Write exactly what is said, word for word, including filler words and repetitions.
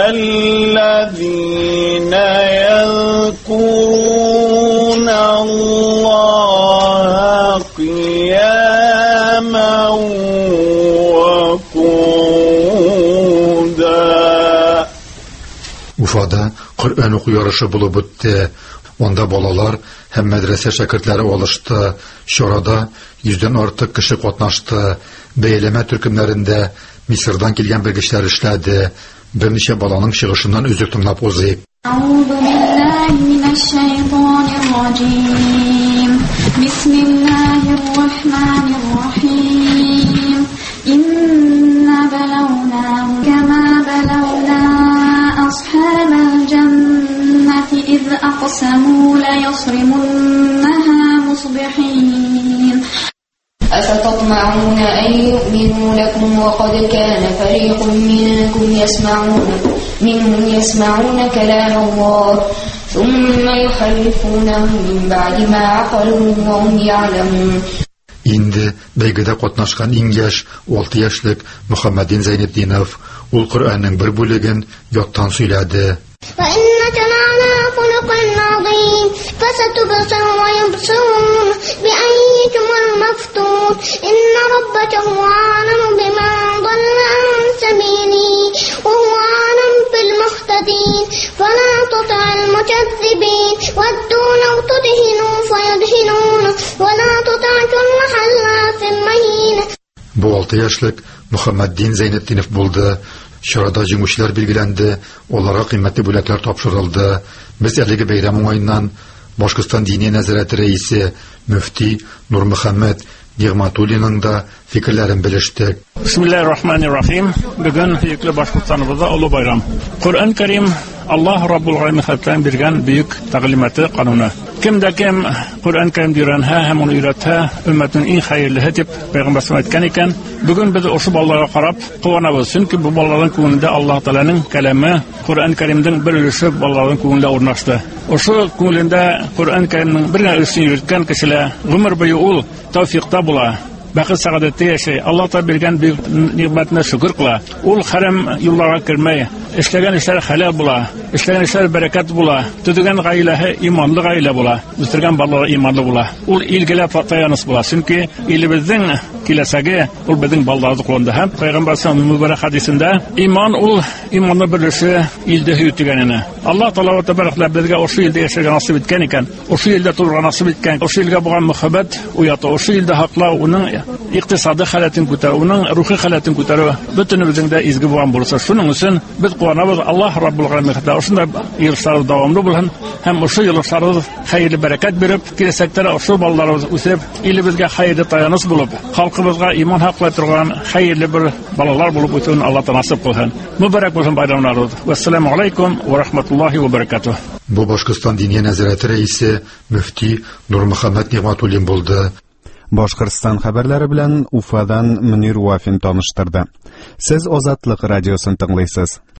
الذين يذكرون الله قياما وقعودا. Ufada Kur'an oku yarışı bulup öttü. Onda bolalar hem medrese şakirtleri oluştu. Şorada yüzden artık kişi katnaştı. Beyleme türkümlerinde Mısır'dan gelgen bilgiçler işledi. Bir neçe balanın çıkışından özür tımlap uzayıp. Euzu billahi mineşşeytanirracim. Bismillahirrahmanirrahim. İnna belawnahum kema belawna ashabal cenneti iz aqsamu la yasrimunha musbihin. أفتطمعون أن يؤمنوا لكم وقد كان فريق منكم يسمعون منهم يسمعون كلام الله ثم يحرفونه من بعد ما عقلوه وهم يعلمون. Indi beygide katnaşkan ingeş altı yaşlık Muhammedin Zeynepdinov ul Kur'an'ın bir bölügün yottan söyledi. وَإِنَّكَ لَعَلَى خُلُقٍ عَظِيمٍ فَسَتُبْصِرُ وَيُبْصِرُونَ بِأَيِّكُمُ الْمَفْتُونُ إِنَّ رَبَّكَ هُوَ أَعْلَمُ بِمَنْ ضَلَّ عَنْ سَبِيلِهِ وَهُوَ أَعْلَمُ بِالْمُهْتَدِينَ فَلَا تُطِعِ الْمُكَذِّبِينَ وَدُّوا لَوْ تُدْهِنُ فَيُدْهِنُونَ وَلَا تُطِعْ كُلَّ حَلَّافٍ مَهِينٍ. Bu altı yaşlık Muhammedin Zeynepdinov buldu. Şurada cümüşler bilgilendi, onlara kıymetli bülekler topşırıldı. Biz eligi beyramın oyundan Başkistan Dini Nezareti Reisi Müfti Nur Muhammed Nigmatulin'in da fikirlerini biliştik. Bismillahirrahmanirrahim. Bugün Büyüklü Başkistanımızda Ulu Bayram. Kur'an-ı Kerim Allah Rabbul Alemin Hazretleri'nin birgen büyük talimatı kanunu. Kimde kim Kur'an-ı Kerim direnha hem onu üretha ümmetin en hayırlı hedip Peygamber sallallahu etken iken bugün biz o şu ballara karab kıvanabız. Çünkü bu balların konuunda Allah Teala'nın kelami Kur'an-ı Kerim'den bir ürüşü balların konuunda ornaştı. O şu konuunda Kur'an-ı Kerim'in bir ürüşünü yürütken kişiler ömür boyu ol tevfikta bula. Bakı saadette yaşay. Allah Teala bergen büyük nimetine şükür kıla. Ul haram yollara girmeye. İşleyen işler halal bula. İşleyen işler bereket bula. Tütügen gaylehe imanlı gayle bula. Üstürgen ballara imanlı bula. Ul ilgile tayanız bula. Çünkü ilimizin kilesege ul bedin balları kullandı. Hem Peygamber sallallahu mübarek hadisinde iman ul imanlı birleşi ilde hüyütügenine. Allah Teala ve tebarek bizge o şu ilde yaşayan nasip etken iken, o şu ilde turga nasip etken, o şu ilde bulan muhabbet uyatı, o şu ilde hakla onun iktisadi halatın kutar, onun ruhi halatın kutar, bütünümüzün de izgi bulan bulursa. Şunun için biz kuanabız Allah Rabbul Alemin o şunda yılışları devamlı bulan, hem o şu yılışları hayırlı bereket verip, kileseklere o şu ballarımız üsep, ilimizge hayırlı dayanız bulup, halkımızga iman hakla turgan hayırlı bir balalar bulup bütün Allah'tan nasip kılın. Mübarek olsun bayramlarınız. Vesselamu aleyküm ve rahmetullahi ve berekatuhu. Bu Başkistan Dini Nezareti Reisi Müfti Nur Muhammed Nigmatulin buldu. Башкортстан хәбәрләре белән Уфадан Мөнир Вафин таныштырды. Сез Азатлык радиосын тыңлыйсыз.